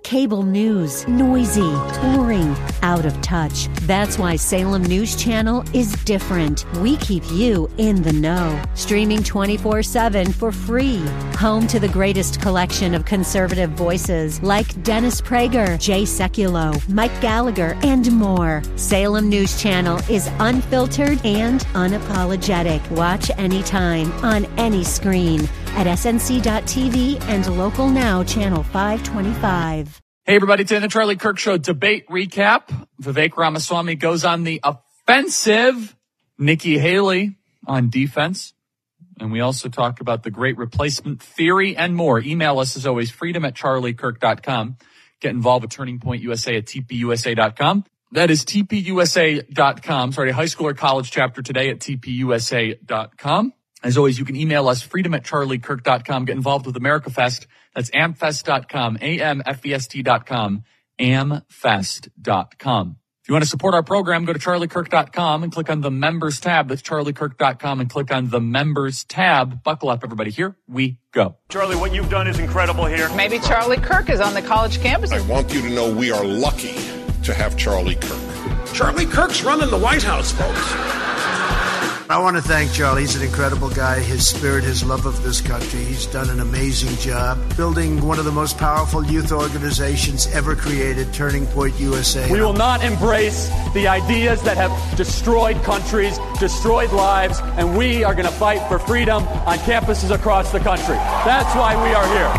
Cable news, noisy, boring, out of touch. That's why Salem News Channel is different. We keep you in the know. Streaming 24/7 for free. Home to the greatest collection of conservative voices like Dennis Prager, Jay Sekulow, Mike Gallagher, and more. Salem News Channel is unfiltered and unapologetic. Watch anytime, on any screen, at snc.tv and Local Now Channel 525. Hey, everybody, it's the Charlie Kirk Show debate recap. Vivek Ramaswamy goes on the offensive. Nikki Haley on defense. And we also talk about the great replacement theory and more. Email us, as always, freedom@charliekirk.com. Get involved with Turning Point USA at tpusa.com. That is tpusa.com. Sorry, high school or college chapter today at tpusa.com. As always, you can email us, freedom@charliekirk.com. Get involved with AmericaFest. That's amfest.com, amfest.com, amfest.com. If you want to support our program, go to charliekirk.com and click on the members tab. That's charliekirk.com and click on the members tab. Buckle up, everybody. Here we go. Charlie, what you've done is incredible here. Maybe Charlie Kirk is on the college campus. I want you to know we are lucky to have Charlie Kirk. Charlie Kirk's running the White House, folks. I want to thank Charlie. He's an incredible guy. His spirit, his love of this country. He's done an amazing job building one of the most powerful youth organizations ever created, Turning Point USA. We will not embrace the ideas that have destroyed countries, destroyed lives, and we are going to fight for freedom on campuses across the country. That's why we are here.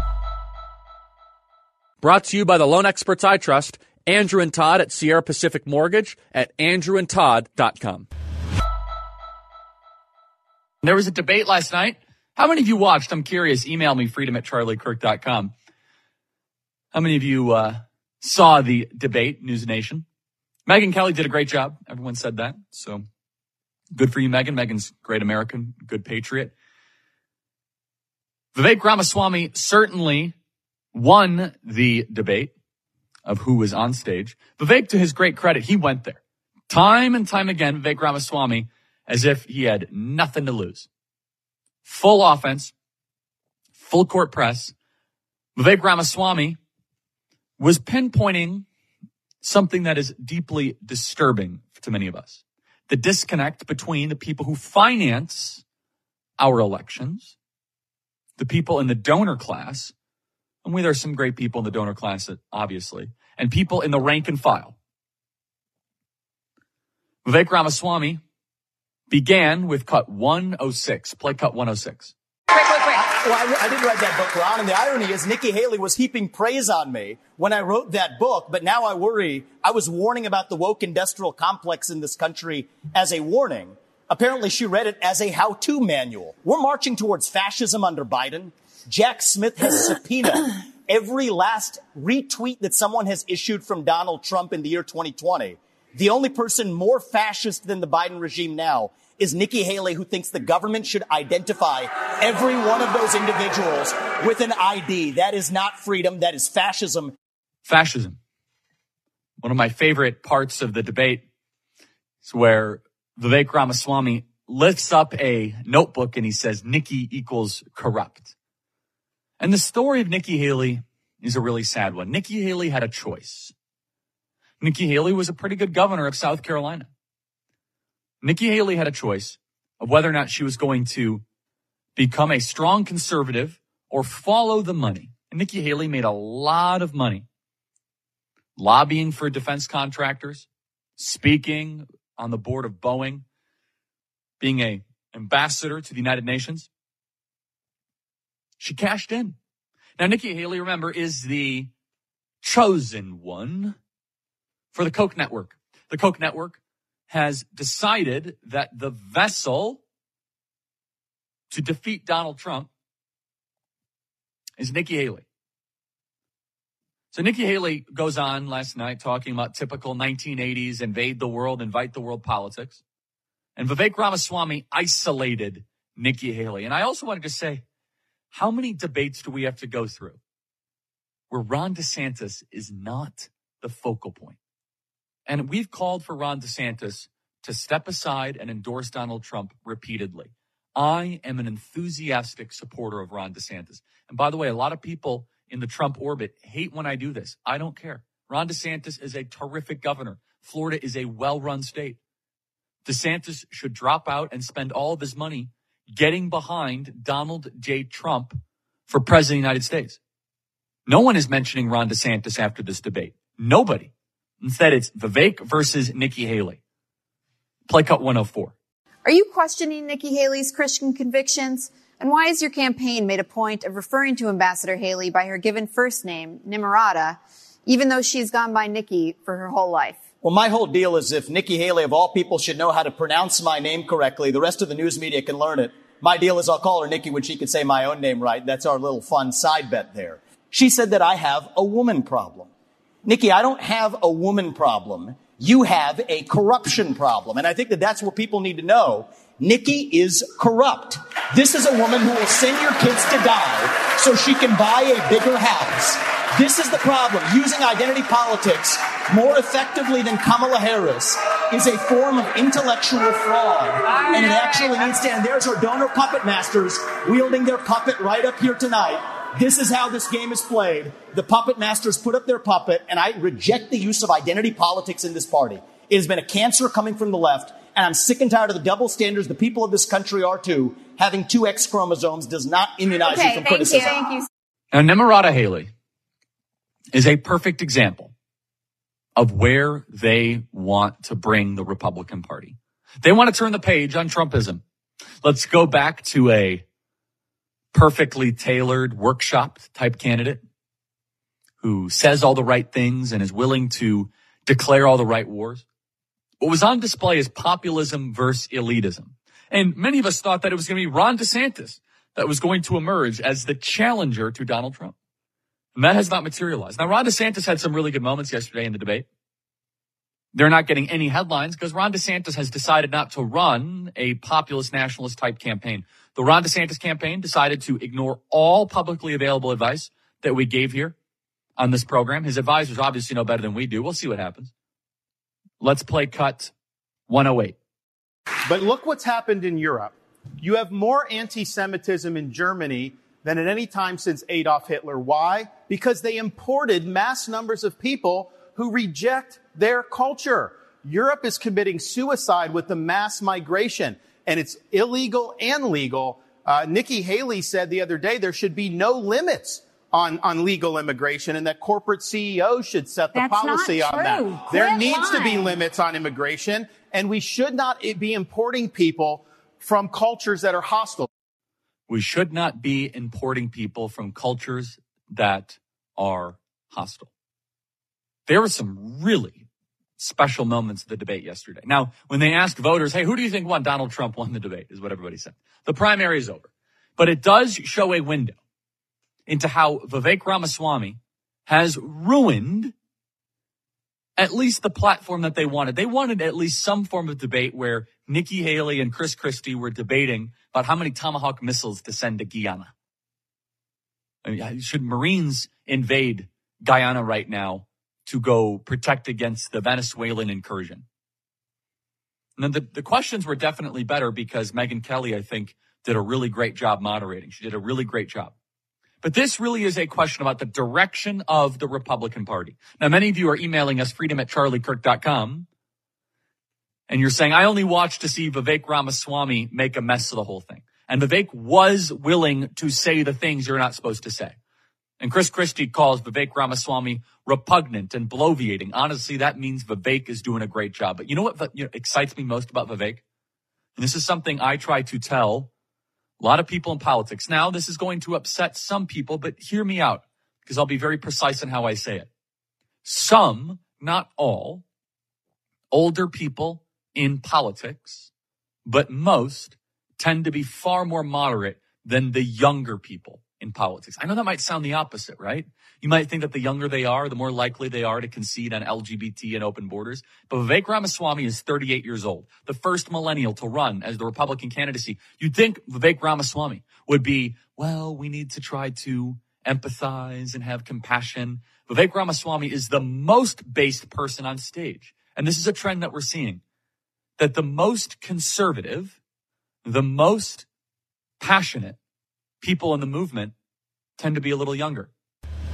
Brought to you by the loan experts I trust, Andrew and Todd at Sierra Pacific Mortgage at andrewandtodd.com. There was a debate last night. How many of you watched? I'm curious. Email me, freedom@charliekirk.com. How many of you saw the debate, News Nation? Megyn Kelly did a great job. Everyone said that. So good for you, Megyn. Megyn's great American, good patriot. Vivek Ramaswamy certainly won the debate of who was on stage. Vivek, to his great credit, he went there. Time and time again, Vivek Ramaswamy, as if he had nothing to lose. Full offense, full court press. Vivek Ramaswamy was pinpointing something that is deeply disturbing to many of us. The disconnect between the people who finance our elections, the people in the donor class, and there are some great people in the donor class, obviously, and people in the rank and file. Vivek Ramaswamy began with cut 106. Play cut 106. Wait. Well, I didn't write that book, Ron, and the irony is Nikki Haley was heaping praise on me when I wrote that book, but now I worry. I was warning about the woke industrial complex in this country as a warning. Apparently, she read it as a how-to manual. We're marching towards fascism under Biden. Jack Smith has subpoenaed every last retweet that someone has issued from Donald Trump in the year 2020. The only person more fascist than the Biden regime now is Nikki Haley, who thinks the government should identify every one of those individuals with an ID. That is not freedom. That is fascism. Fascism. One of my favorite parts of the debate is where Vivek Ramaswamy lifts up a notebook and he says, Nikki equals corrupt. And the story of Nikki Haley is a really sad one. Nikki Haley had a choice. Nikki Haley was a pretty good governor of South Carolina. Nikki Haley had a choice of whether or not she was going to become a strong conservative or follow the money. And Nikki Haley made a lot of money lobbying for defense contractors, speaking on the board of Boeing, being an ambassador to the United Nations. She cashed in. Now, Nikki Haley, remember, is the chosen one for the Koch network. The Koch network has decided that the vessel to defeat Donald Trump is Nikki Haley. So Nikki Haley goes on last night talking about typical 1980s invade the world, invite the world politics. And Vivek Ramaswamy isolated Nikki Haley. And I also wanted to say, how many debates do we have to go through where Ron DeSantis is not the focal point? And we've called for Ron DeSantis to step aside and endorse Donald Trump repeatedly. I am an enthusiastic supporter of Ron DeSantis. And by the way, a lot of people in the Trump orbit hate when I do this. I don't care. Ron DeSantis is a terrific governor. Florida is a well-run state. DeSantis should drop out and spend all of his money getting behind Donald J. Trump for president of the United States. No one is mentioning Ron DeSantis after this debate. Nobody. Instead, it's Vivek versus Nikki Haley. Play cut 104. Are you questioning Nikki Haley's Christian convictions? And why has your campaign made a point of referring to Ambassador Haley by her given first name, Nimrata, even though she's gone by Nikki for her whole life? Well, my whole deal is if Nikki Haley, of all people, should know how to pronounce my name correctly, the rest of the news media can learn it. My deal is I'll call her Nikki when she can say my own name right. That's our little fun side bet there. She said that I have a woman problem. Nikki, I don't have a woman problem. You have a corruption problem. And I think that that's what people need to know. Nikki is corrupt. This is a woman who will send your kids to die so she can buy a bigger house. This is the problem. Using identity politics more effectively than Kamala Harris is a form of intellectual fraud. And it actually needs to end. There's our donor puppet masters wielding their puppet right up here tonight. This is how this game is played. The puppet masters put up their puppet, and I reject the use of identity politics in this party. It has been a cancer coming from the left, and I'm sick and tired of the double standards the people of this country are too. Having two X chromosomes does not immunize you from criticism. Thank you. Now, Nimrata Haley is a perfect example of where they want to bring the Republican Party. They want to turn the page on Trumpism. Let's go back to a perfectly tailored, workshopped type candidate who says all the right things and is willing to declare all the right wars. What was on display is populism versus elitism. And many of us thought that it was going to be Ron DeSantis that was going to emerge as the challenger to Donald Trump. And that has not materialized. Now, Ron DeSantis had some really good moments yesterday in the debate. They're not getting any headlines because Ron DeSantis has decided not to run a populist nationalist type campaign. The Ron DeSantis campaign decided to ignore all publicly available advice that we gave here on this program. His advisors obviously know better than we do. We'll see what happens. Let's play cut 108. But look what's happened in Europe. You have more anti-Semitism in Germany than at any time since Adolf Hitler. Why? Because they imported mass numbers of people who reject their culture. Europe is committing suicide with the mass migration, and it's illegal and legal. Nikki Haley said the other day there should be no limits on legal immigration and that corporate CEOs should set the policy on that. There needs to be limits on immigration, and we should not be importing people from cultures that are hostile. We should not be importing people from cultures that are hostile. There were some really special moments of the debate yesterday. Now, when they asked voters, hey, who do you think won? Donald Trump won the debate, is what everybody said. The primary is over. But it does show a window into how Vivek Ramaswamy has ruined at least the platform that they wanted. They wanted at least some form of debate where Nikki Haley and Chris Christie were debating about how many Tomahawk missiles to send to Guyana. I mean, should Marines invade Guyana right now to go protect against the Venezuelan incursion? And then the questions were definitely better because Megyn Kelly, I think, did a really great job moderating. She did a really great job. But this really is a question about the direction of the Republican Party. Now, many of you are emailing us, freedom@charliekirk.com, and you're saying, I only watched to see Vivek Ramaswamy make a mess of the whole thing. And Vivek was willing to say the things you're not supposed to say. And Chris Christie calls Vivek Ramaswamy repugnant and bloviating. Honestly, that means Vivek is doing a great job. But you know what excites me most about Vivek? And this is something I try to tell a lot of people in politics. Now, this is going to upset some people, but hear me out because I'll be very precise in how I say it. Some, not all, older people in politics, but most tend to be far more moderate than the younger people in politics. I know that might sound the opposite, right? You might think that the younger they are, the more likely they are to concede on LGBT and open borders. But Vivek Ramaswamy is 38 years old, the first millennial to run as the Republican candidacy. You'd think Vivek Ramaswamy would be, well, we need to try to empathize and have compassion. Vivek Ramaswamy is the most based person on stage. And this is a trend that we're seeing, that the most conservative, the most passionate people in the movement tend to be a little younger.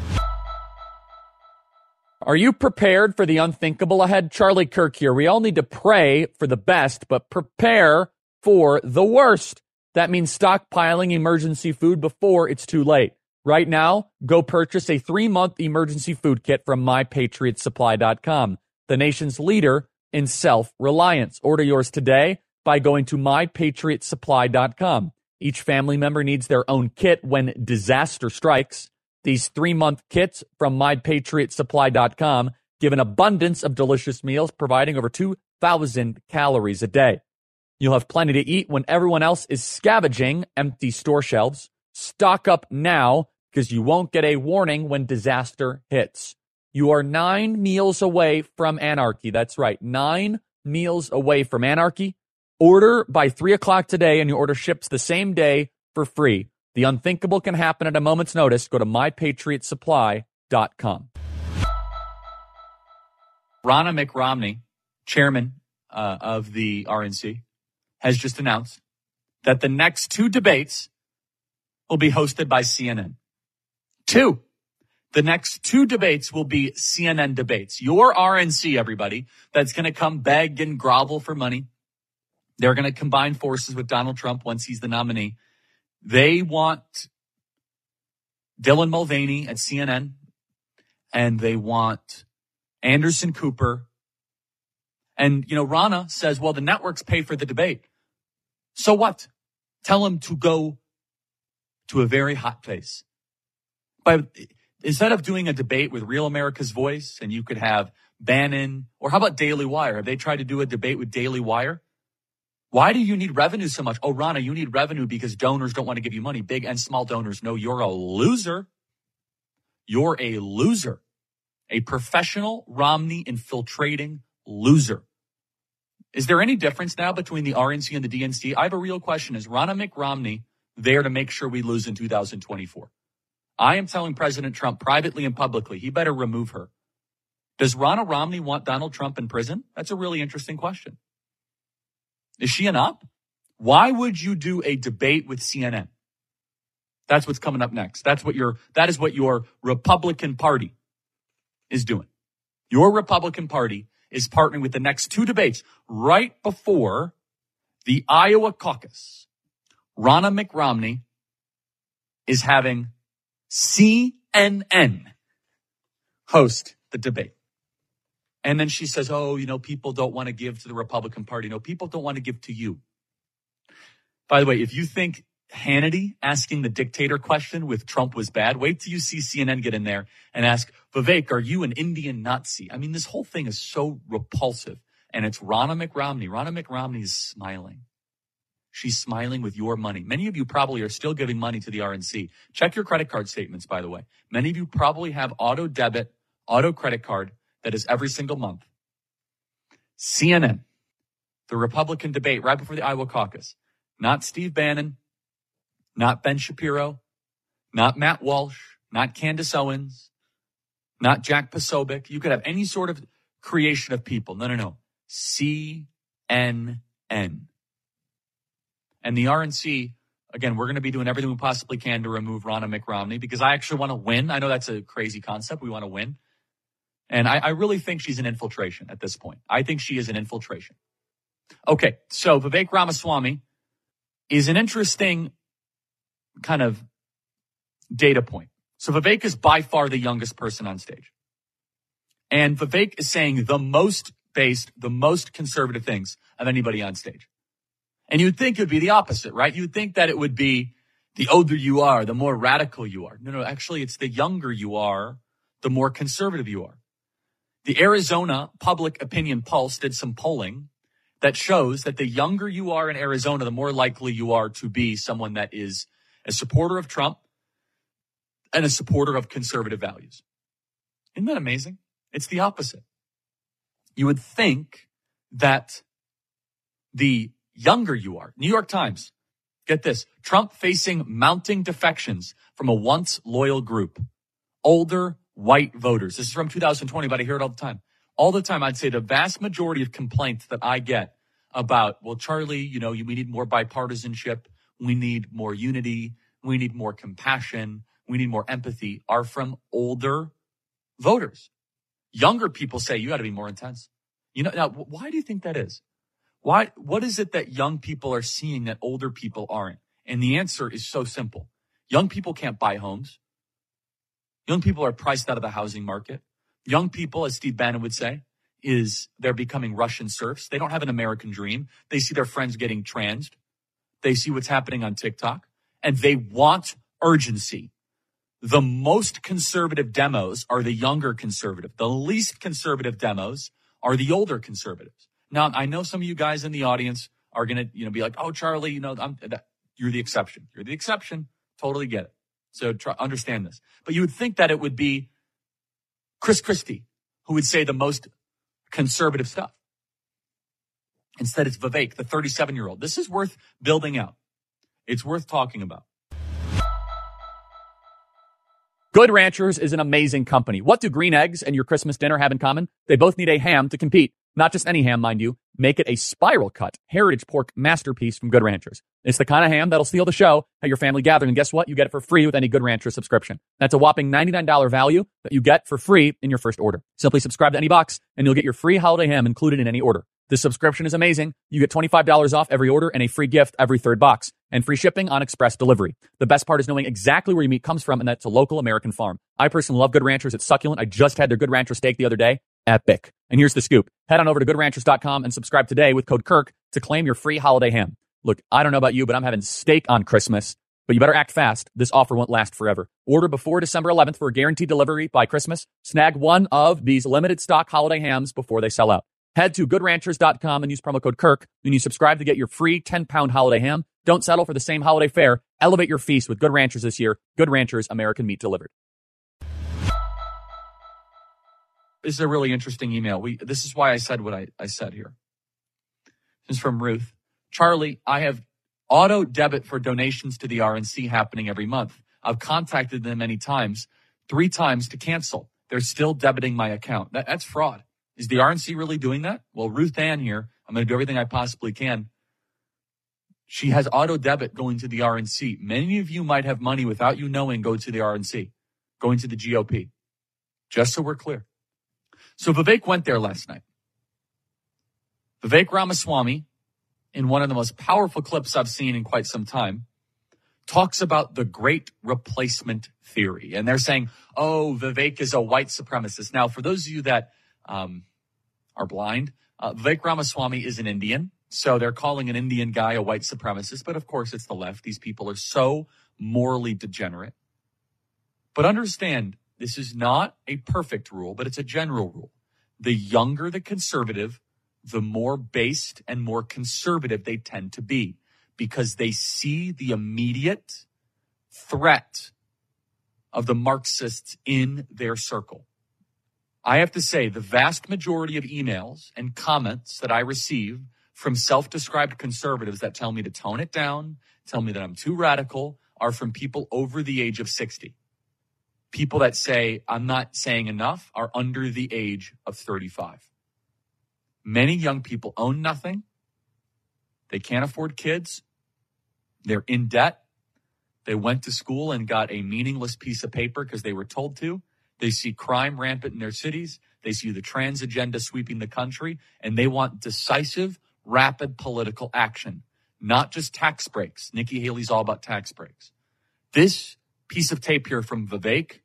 Are you prepared for the unthinkable ahead? Charlie Kirk here. We all need to pray for the best, but prepare for the worst. That means stockpiling emergency food before it's too late. Right now, go purchase a 3-month emergency food kit from MyPatriotSupply.com, the nation's leader in self-reliance. Order yours today by going to MyPatriotSupply.com. Each family member needs their own kit when disaster strikes. These 3-month kits from MyPatriotSupply.com give an abundance of delicious meals, providing over 2,000 calories a day. You'll have plenty to eat when everyone else is scavenging empty store shelves. Stock up now because you won't get a warning when disaster hits. You are 9 meals away from anarchy. That's right, 9 meals away from anarchy. Order by 3 o'clock today and your order ships the same day for free. The unthinkable can happen at a moment's notice. Go to MyPatriotSupply.com. Ronna McRomney, chairman of the RNC, has just announced that the next 2 debates will be hosted by CNN. 2. The next 2 debates will be CNN debates. Your RNC, everybody, that's going to come beg and grovel for money. They're going to combine forces with Donald Trump once he's the nominee. They want Dylan Mulvaney at CNN, and they want Anderson Cooper. And, Ronna says, well, the networks pay for the debate. So what? Tell them to go to a very hot place. But instead of doing a debate with Real America's Voice, and you could have Bannon, or how about Daily Wire? Have they tried to do a debate with Daily Wire? Why do you need revenue so much? Oh, Ronna, you need revenue because donors don't want to give you money. Big and small donors. No, you're a loser. You're a loser. A professional Romney infiltrating loser. Is there any difference now between the RNC and the DNC? I have a real question. Is Ronna McRomney there to make sure we lose in 2024? I am telling President Trump privately and publicly, he better remove her. Does Ronna Romney want Donald Trump in prison? That's a really interesting question. Is she an op? Why would you do a debate with CNN? That's what's coming up next. That is what your Republican Party is doing. Your Republican Party is partnering with the next 2 debates right before the Iowa caucus. Ronna McRomney is having CNN host the debate. And then she says, people don't want to give to the Republican Party. No, people don't want to give to you. By the way, if you think Hannity asking the dictator question with Trump was bad, wait till you see CNN get in there and ask, Vivek, are you an Indian Nazi? I mean, this whole thing is so repulsive. And it's Ronna McRomney. Ronna McRomney is smiling. She's smiling with your money. Many of you probably are still giving money to the RNC. Check your credit card statements, by the way. Many of you probably have auto debit, auto credit card that is every single month. CNN, the Republican debate right before the Iowa caucus. Not Steve Bannon, not Ben Shapiro, not Matt Walsh, not Candace Owens, not Jack Posobiec. You could have any sort of creation of people. No. CNN. And the RNC, again, we're going to be doing everything we possibly can to remove Ronna McRomney because I actually want to win. I know that's a crazy concept. We want to win. And I really think she's an infiltration at this point. I think she is an infiltration. Okay, so Vivek Ramaswamy is an interesting kind of data point. So Vivek is by far the youngest person on stage. And Vivek is saying the most conservative things of anybody on stage. And you'd think it would be the opposite, right? You'd think that it would be the older you are, the more radical you are. No, actually, it's the younger you are, the more conservative you are. The Arizona Public Opinion Pulse did some polling that shows that the younger you are in Arizona, the more likely you are to be someone that is a supporter of Trump and a supporter of conservative values. Isn't that amazing? It's the opposite. You would think that the younger you are, New York Times, get this, Trump facing mounting defections from a once loyal group, older white voters. This is from 2020, but I hear it all the time. All the time, I'd say the vast majority of complaints that I get about, well, Charlie, we need more bipartisanship. We need more unity. We need more compassion. We need more empathy are from older voters. Younger people say, you got to be more intense. Now, why do you think that is? What is it that young people are seeing that older people aren't? And the answer is so simple. Young people can't buy homes. Young people are priced out of the housing market. Young people, as Steve Bannon would say, they're becoming Russian serfs. They don't have an American dream. They see their friends getting transed. They see what's happening on TikTok, and they want urgency. The most conservative demos are the younger conservative. The least conservative demos are the older conservatives. Now, I know some of you guys in the audience are going to, be like, oh, Charlie, you're the exception. You're the exception. Totally get it. So understand this. But you would think that it would be Chris Christie who would say the most conservative stuff. Instead, it's Vivek, the 37-year-old. This is worth building out. It's worth talking about. Good Ranchers is an amazing company. What do green eggs and your Christmas dinner have in common? They both need a ham to compete. Not just any ham, mind you. Make it a spiral cut heritage pork masterpiece from Good Ranchers. It's the kind of ham that'll steal the show at your family gathering. And guess what? You get it for free with any Good Ranchers subscription. That's a whopping $99 value that you get for free in your first order. Simply subscribe to any box and you'll get your free holiday ham included in any order. This subscription is amazing. You get $25 off every order and a free gift every third box and free shipping on express delivery. The best part is knowing exactly where your meat comes from and that's a local American farm. I personally love Good Ranchers. It's succulent. I just had their Good Rancher steak the other day. Epic. And here's the scoop. Head on over to goodranchers.com and subscribe today with code Kirk to claim your free holiday ham. Look, I don't know about you, but I'm having steak on Christmas. But you better act fast. This offer won't last forever. Order before December 11th for a guaranteed delivery by Christmas. Snag one of these limited stock holiday hams before they sell out. Head to goodranchers.com and use promo code Kirk when you subscribe to get your free 10-pound holiday ham. Don't settle for the same holiday fare. Elevate your feast with Good Ranchers this year. Good Ranchers, American meat delivered. This is a really interesting email. This is why I said what I said here. This is from Ruth. Charlie, I have auto debit for donations to the RNC happening every month. I've contacted them many times, 3 times to cancel. They're still debiting my account. That's fraud. Is the RNC really doing that? Well, Ruth Ann here, I'm going to do everything I possibly can. She has auto debit going to the RNC. Many of you might have money without you knowing go to the RNC, going to the GOP. Just so we're clear. So Vivek went there last night. Vivek Ramaswamy, in one of the most powerful clips I've seen in quite some time, talks about the great replacement theory. And they're saying, oh, Vivek is a white supremacist. Now, for those of you that are blind, Vivek Ramaswamy is an Indian. So they're calling an Indian guy a white supremacist. But of course, it's the left. These people are so morally degenerate. But understand, this is not a perfect rule, but it's a general rule. The younger the conservative, the more based and more conservative they tend to be because they see the immediate threat of the Marxists in their circle. I have to say, the vast majority of emails and comments that I receive from self-described conservatives that tell me to tone it down, tell me that I'm too radical, are from people over the age of 60. People that say, I'm not saying enough, are under the age of 35. Many young people own nothing. They can't afford kids. They're in debt. They went to school and got a meaningless piece of paper because they were told to. They see crime rampant in their cities. They see the trans agenda sweeping the country, and they want decisive, rapid political action, not just tax breaks. Nikki Haley's all about tax breaks. This piece of tape here from Vivek,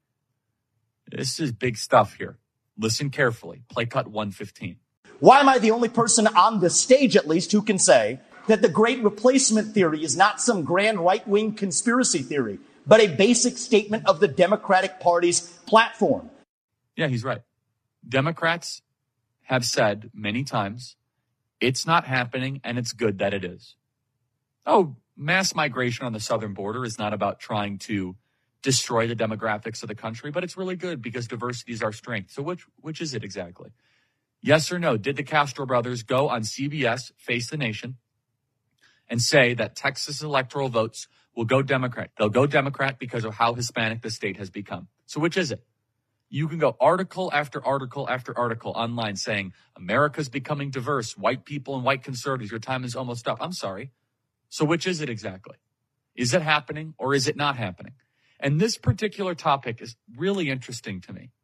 this is big stuff here. Listen carefully. Play cut 115. Why am I the only person on the stage, at least, who can say that the Great Replacement theory is not some grand right-wing conspiracy theory, but a basic statement of the Democratic Party's platform? Yeah, he's right. Democrats have said many times, it's not happening and it's good that it is. Oh, mass migration on the southern border is not about trying to destroy the demographics of the country, but it's really good because diversity is our strength. So which is it exactly? Yes or no? Did the Castro brothers go on CBS, Face the Nation, and say that Texas electoral votes will go Democrat? They'll go Democrat because of how Hispanic the state has become. So which is it? You can go article after article after article online saying America's becoming diverse, white people and white conservatives, your time is almost up. I'm sorry. So which is it exactly? Is it happening or is it not happening? And this particular topic is really interesting to me.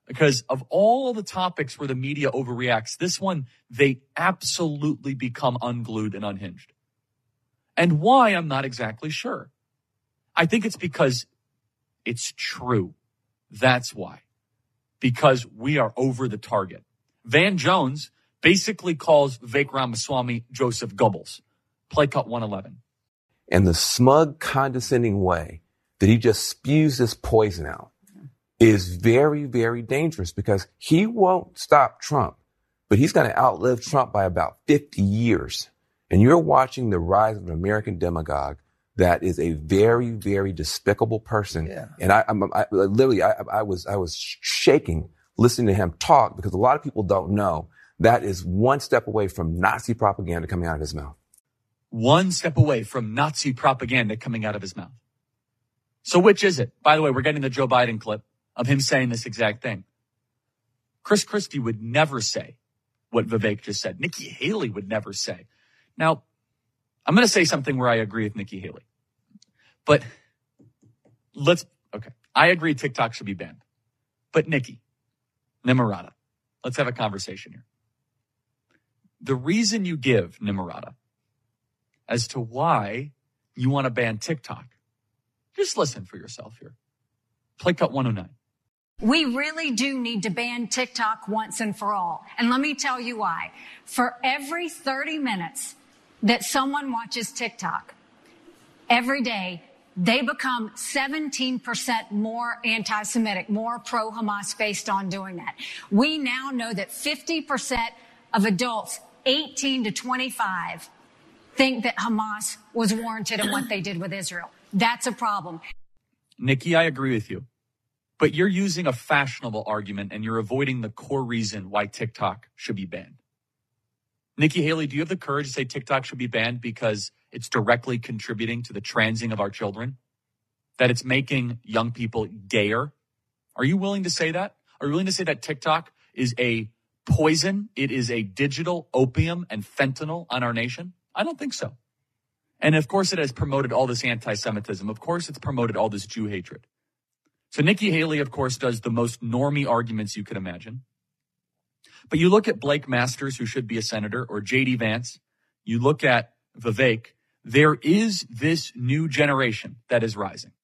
Because of all the topics where the media overreacts, this one, they absolutely become unglued and unhinged. And why, I'm not exactly sure. I think it's because it's true. That's why. Because we are over the target. Van Jones basically calls Vivek Ramaswamy Joseph Goebbels. Play cut 111. And the smug, condescending way that he just spews this poison out is very, very dangerous, because he won't stop Trump, but he's going to outlive Trump by about 50 years. And you're watching the rise of an American demagogue that is a very, very despicable person. Yeah. And I was shaking listening to him talk, because a lot of people don't know that is one step away from Nazi propaganda coming out of his mouth. One step away from Nazi propaganda coming out of his mouth. So which is it? By the way, we're getting the Joe Biden clip of him saying this exact thing. Chris Christie would never say what Vivek just said. Nikki Haley would never say. Now, I'm going to say something where I agree with Nikki Haley. But I agree TikTok should be banned. But Nikki, Nimrata, let's have a conversation here. The reason you give, Nimrata, as to why you want to ban TikTok, just listen for yourself here. Play cut 109. We really do need to ban TikTok once and for all. And let me tell you why. For every 30 minutes that someone watches TikTok, every day, they become 17% more anti-Semitic, more pro-Hamas based on doing that. We now know that 50% of adults 18 to 25 think that Hamas was warranted in what they did with Israel. That's a problem. Nikki, I agree with you. But you're using a fashionable argument and you're avoiding the core reason why TikTok should be banned. Nikki Haley, do you have the courage to say TikTok should be banned because it's directly contributing to the transing of our children? That it's making young people gayer? Are you willing to say that? Are you willing to say that TikTok is a poison? It is a digital opium and fentanyl on our nation? I don't think so. And of course it has promoted all this anti-Semitism. Of course it's promoted all this Jew hatred. So Nikki Haley, of course, does the most normie arguments you could imagine. But you look at Blake Masters, who should be a senator, or J.D. Vance. You look at Vivek. There is this new generation that is rising.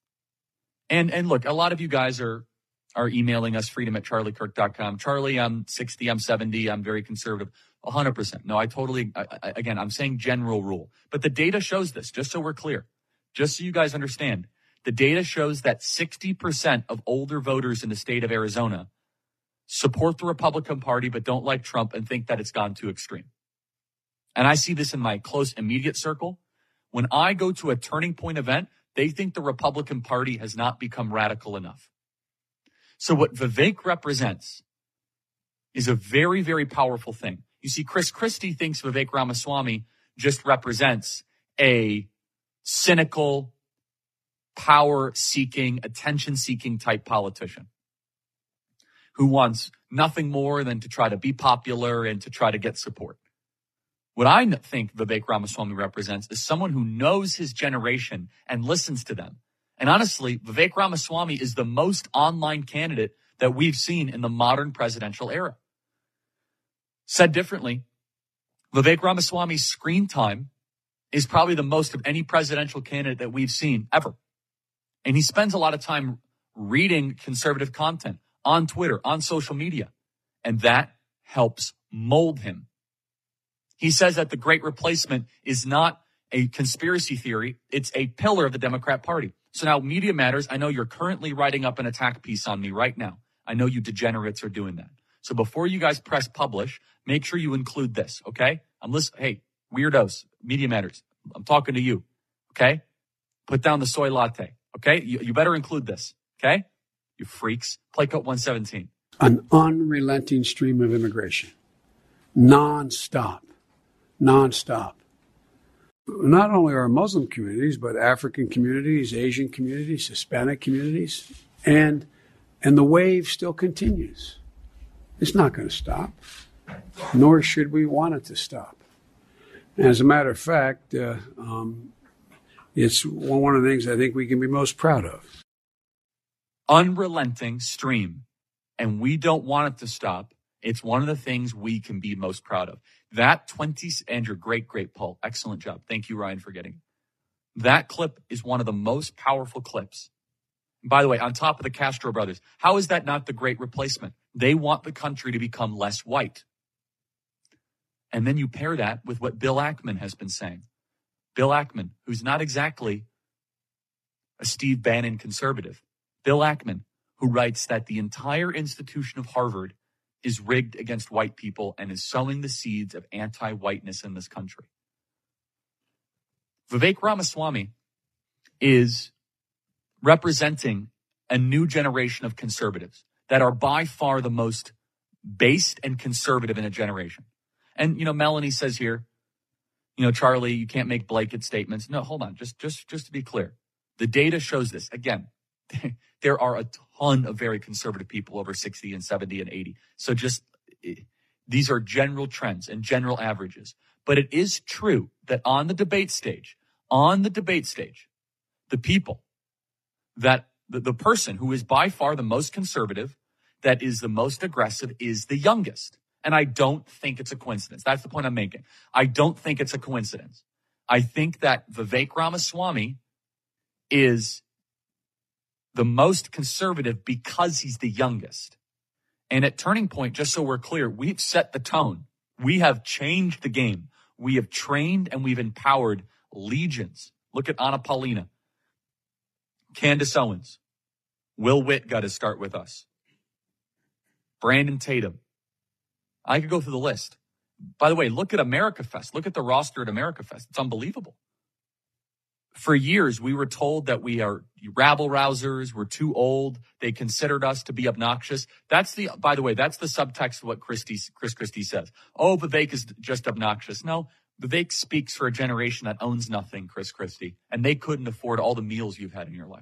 And look, a lot of you guys are emailing us, freedom@charliekirk.com. Charlie, I'm 60, I'm 70, I'm very conservative. 100%. No, again, I'm saying general rule. But the data shows this, just so we're clear. Just so you guys understand. The data shows that 60% of older voters in the state of Arizona support the Republican Party but don't like Trump and think that it's gone too extreme. And I see this in my close, immediate circle. When I go to a Turning Point event, they think the Republican Party has not become radical enough. So what Vivek represents is a very, very powerful thing. You see, Chris Christie thinks Vivek Ramaswamy just represents a cynical, power-seeking, attention-seeking type politician who wants nothing more than to try to be popular and to try to get support. What I think Vivek Ramaswamy represents is someone who knows his generation and listens to them. And honestly, Vivek Ramaswamy is the most online candidate that we've seen in the modern presidential era. Said differently, Vivek Ramaswamy's screen time is probably the most of any presidential candidate that we've seen ever. And he spends a lot of time reading conservative content on Twitter, on social media. And that helps mold him. He says that the Great Replacement is not a conspiracy theory. It's a pillar of the Democrat Party. So now Media Matters, I know you're currently writing up an attack piece on me right now. I know you degenerates are doing that. So before you guys press publish, make sure you include this, okay? I'm listening. Hey, weirdos, Media Matters, I'm talking to you, okay? Put down the soy latte, okay? You better include this, okay? You freaks. Play cut 117. An unrelenting stream of immigration. Non-stop. Non-stop. Not only our Muslim communities, but African communities, Asian communities, Hispanic communities, and the wave still continues. It's not going to stop, nor should we want it to stop. As a matter of fact, it's one of the things I think we can be most proud of. Unrelenting stream and we don't want it to stop. It's one of the things we can be most proud of. That Andrew, great poll. Excellent job. Thank you, Ryan, for getting it. That clip is one of the most powerful clips. And by the way, on top of the Castro brothers, how is that not the great replacement? They want the country to become less white. And then you pair that with what Bill Ackman has been saying. Bill Ackman, who's not exactly a Steve Bannon conservative. Bill Ackman, who writes that the entire institution of Harvard is rigged against white people and is sowing the seeds of anti-whiteness in this country. Vivek Ramaswamy is representing a new generation of conservatives that are by far the most based and conservative in a generation. And, Melanie says here, Charlie, you can't make blanket statements. No, hold on. Just to be clear. The data shows this. Again, there are a ton of very conservative people over 60 and 70 and 80. So these are general trends and general averages. But it is true that on the debate stage, the people that the person who is by far the most conservative, that is the most aggressive, is the youngest. And I don't think it's a coincidence. That's the point I'm making. I don't think it's a coincidence. I think that Vivek Ramaswamy is the most conservative because he's the youngest. And at Turning Point, just so we're clear, we've set the tone. We have changed the game. We have trained and we've empowered legions. Look at Anna Paulina, Candace Owens, Will Witt got his start with us, Brandon Tatum. I could go through the list. By the way, look at America Fest. Look at the roster at America Fest. It's unbelievable. For years, we were told that we are rabble-rousers, we're too old, they considered us to be obnoxious. By the way, that's the subtext of what Chris Christie says. Oh, Vivek is just obnoxious. No, Vivek speaks for a generation that owns nothing, Chris Christie, and they couldn't afford all the meals you've had in your life.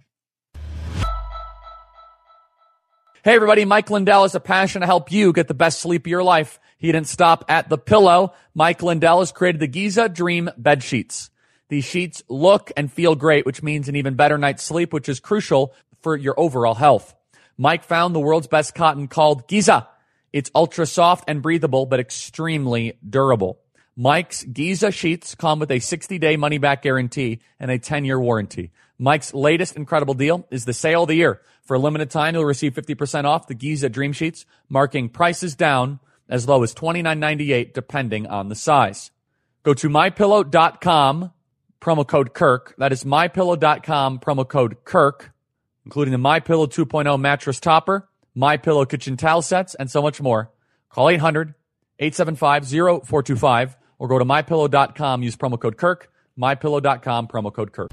Hey everybody, Mike Lindell has a passion to help you get the best sleep of your life. He didn't stop at the pillow. Mike Lindell has created the Giza Dream bed sheets. These sheets look and feel great, which means an even better night's sleep, which is crucial for your overall health. Mike found the world's best cotton called Giza. It's ultra soft and breathable, but extremely durable. Mike's Giza sheets come with a 60-day money-back guarantee and a 10-year warranty. Mike's latest incredible deal is the sale of the year. For a limited time, you'll receive 50% off the Giza Dream Sheets, marking prices down as low as $29.98, depending on the size. Go to MyPillow.com, promo code Kirk. That is MyPillow.com, promo code Kirk, including the MyPillow 2.0 mattress topper, MyPillow kitchen towel sets, and so much more. Call 800-875-0425 or go to MyPillow.com, use promo code Kirk, MyPillow.com, promo code Kirk.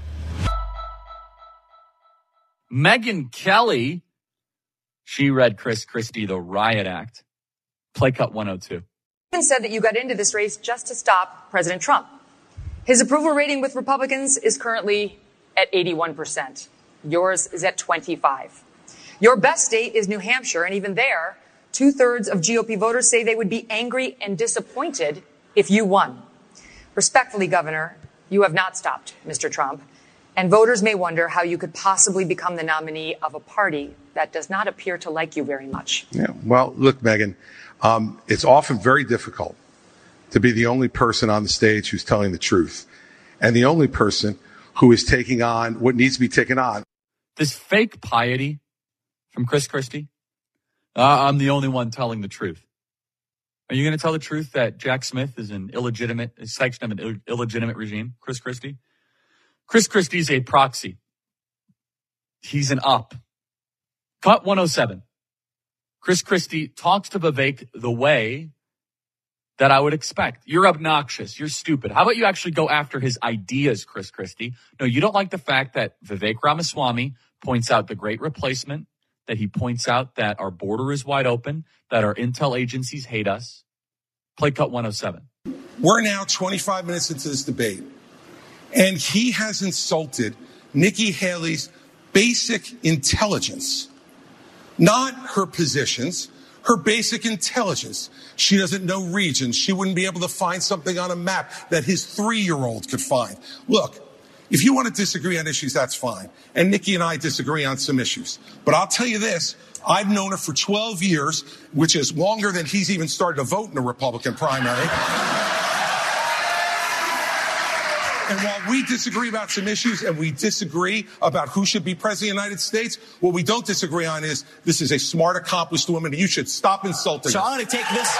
Megyn Kelly, she read Chris Christie, the Riot Act. Play cut 102. Said that you got into this race just to stop President Trump. His approval rating with Republicans is currently at 81%. Yours is at 25. Your best state is New Hampshire, and even there, 2/3 of GOP voters say they would be angry and disappointed if you won. Respectfully, Governor, you have not stopped Mr. Trump. And voters may wonder how you could possibly become the nominee of a party that does not appear to like you very much. Yeah, well, look, Megyn, it's often very difficult to be the only person on the stage who's telling the truth and the only person who is taking on what needs to be taken on. This fake piety from Chris Christie, I'm the only one telling the truth. Are you going to tell the truth that Jack Smith is an section of an illegitimate regime, Chris Christie? Chris Christie's a proxy. He's an up. Cut 107. Chris Christie talks to Vivek the way that I would expect. You're obnoxious. You're stupid. How about you actually go after his ideas, Chris Christie? No, you don't like the fact that Vivek Ramaswamy points out the great replacement, that he points out that our border is wide open, that our intel agencies hate us. Play cut 107. We're now 25 minutes into this debate, and he has insulted Nikki Haley's basic intelligence, not her positions, her basic intelligence. She doesn't know regions. She wouldn't be able to find something on a map that his 3-year-old could find. Look, If you want to disagree on issues, that's fine. And Nikki and I disagree on some issues. But I'll tell you this, I've known her for 12 years, which is longer than he's even started to vote in a Republican primary. And while we disagree about some issues and we disagree about who should be president of the United States, what we don't disagree on is this is a smart, accomplished woman, and you should stop insulting her. So I'm going to take this.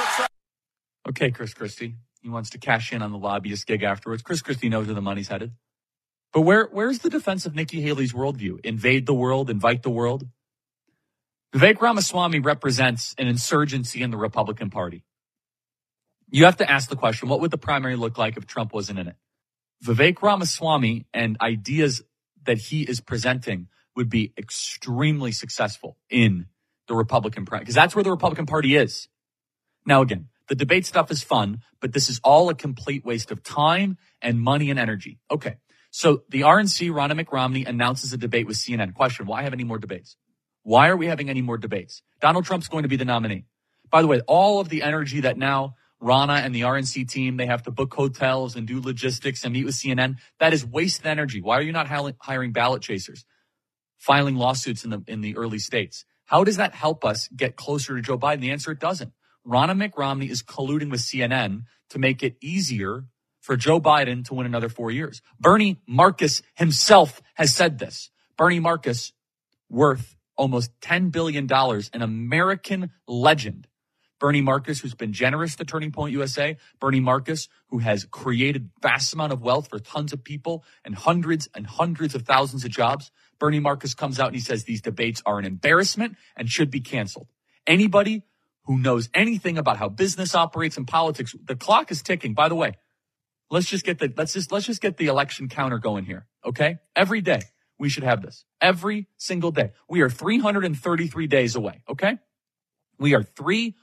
Okay, Chris Christie. He wants to cash in on the lobbyist gig afterwards. Chris Christie knows where the money's headed. But where's the defense of Nikki Haley's worldview? Invade the world, invite the world? Vivek Ramaswamy represents an insurgency in the Republican Party. You have to ask the question, what would the primary look like if Trump wasn't in it? Vivek Ramaswamy and ideas that he is presenting would be extremely successful in the Republican Party, because that's where the Republican Party is. Now, again, the debate stuff is fun, but this is all a complete waste of time and money and energy. Okay, so the RNC, Ronna McRomney, announces a debate with CNN. Question, why have any more debates? Why are we having any more debates? Donald Trump's going to be the nominee. By the way, all of the energy that now Ronna and the RNC team, they have to book hotels and do logistics and meet with CNN. That is wasted energy. Why are you not hiring ballot chasers, filing lawsuits in the early states? How does that help us get closer to Joe Biden? The answer, it doesn't. Ronna McRomney is colluding with CNN to make it easier for Joe Biden to win another 4 years. Bernie Marcus himself has said this. Bernie Marcus, worth almost $10 billion, an American legend. Bernie Marcus, who's been generous to Turning Point USA. Bernie Marcus, who has created vast amount of wealth for tons of people and hundreds of thousands of jobs. Bernie Marcus comes out and he says these debates are an embarrassment and should be canceled. Anybody who knows anything about how business operates and politics, the clock is ticking. By the way, let's just get the election counter going here. Okay? Every day we should have this. Every single day. We are 333 days away. Okay? We are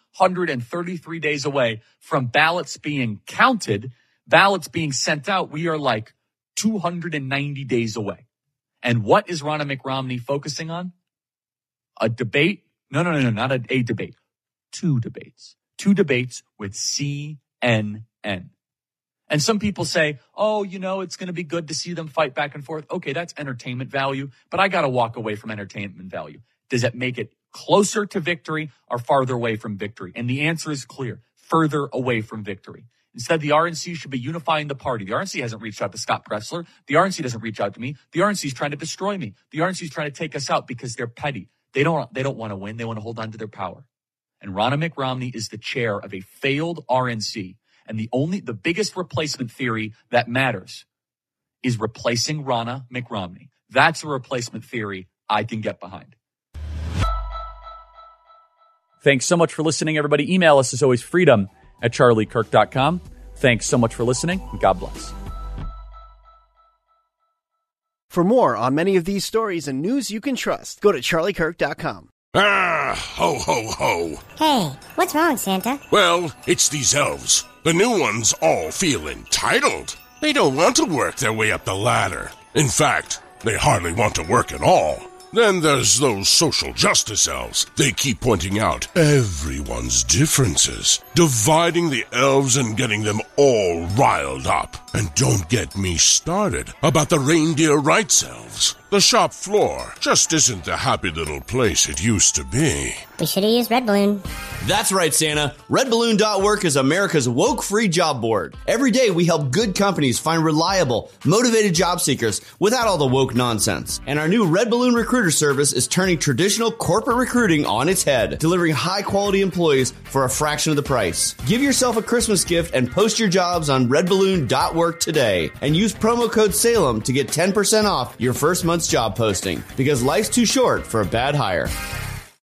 333 days away from ballots being counted, ballots being sent out. We are like 290 days away. And what is Ronna McRomney focusing on? A debate? No, not a debate. Two debates. Two debates with CNN. And some people say, oh, it's going to be good to see them fight back and forth. Okay, that's entertainment value, but I got to walk away from entertainment value. Does it make it closer to victory or farther away from victory? And the answer is clear, further away from victory. Instead, the RNC should be unifying the party. The RNC hasn't reached out to Scott Presler. The RNC doesn't reach out to me. The RNC is trying to destroy me. The RNC is trying to take us out because they're petty. They don't want to win. They want to hold on to their power. And Ronna McRomney is the chair of a failed RNC. And the biggest replacement theory that matters is replacing Ronna McRomney. That's a replacement theory I can get behind. Thanks so much for listening, everybody. Email us as always, freedom@charliekirk.com. Thanks so much for listening, and God bless. For more on many of these stories and news you can trust, go to charliekirk.com. Ah, ho, ho, ho. Hey, what's wrong, Santa? Well, it's these elves. The new ones all feel entitled. They don't want to work their way up the ladder. In fact, they hardly want to work at all. Then there's those social justice elves. They keep pointing out everyone's differences, dividing the elves and getting them all riled up. And don't get me started about the reindeer rights elves. The shop floor just isn't the happy little place it used to be. We should have used Red Balloon. That's right, Santa. RedBalloon.work is America's woke-free job board. Every day we help good companies find reliable, motivated job seekers without all the woke nonsense. And our new Red Balloon recruiter service is turning traditional corporate recruiting on its head, delivering high-quality employees for a fraction of the price. Give yourself a Christmas gift and post your jobs on RedBalloon.work today. And use promo code Salem to get 10% off your first month's job posting, because life's too short for a bad hire.